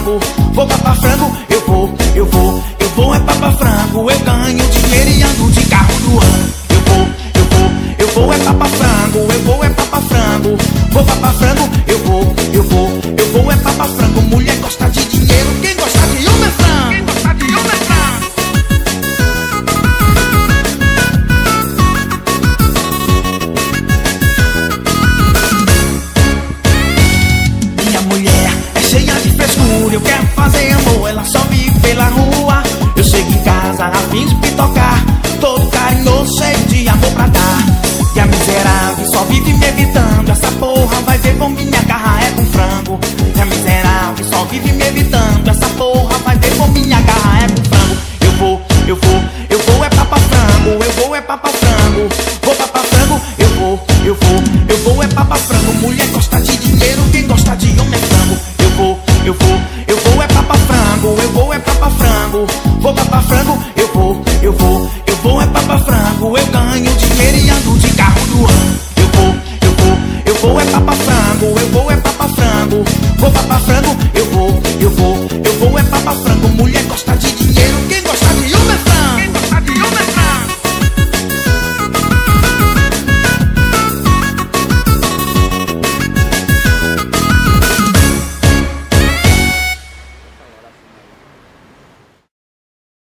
frango. Vou papar frango, eu vou é papar frango. Eu ganho dinheiro e ando de carro do ano. Eu vou é papar frango, eu vou é papar frango. Vou papar frango, eu vou é papar frango. Mulher gosta de dinheiro, quem gosta de homem é frango. Quem gosta de homem é frango. Minha mulher é cheia de frescura, eu quero fazer amor, ela só vive pela rua. Eu chego em casa a fim de tocar, todo carinhoso, cheio de amor pra dar. E a miserável só vive me evitando, essa porra vai ver como minha garra é com frango. E a miserável só vive me evitando, essa porra vai ver como minha garra é com frango. Eu vou é papar frango, eu vou é papar frango. Vou papar frango, eu vou é papar frango. Mulher gosta de dinheiro, quem gosta de homem é frango. Eu vou é papar frango, eu vou é papar frango. Vou papar frango, eu vou é papar frango. Eu ganho dinheiro e ando de carro do ano. Eu vou é papar frango, eu vou é papar frango. Vou papar frango,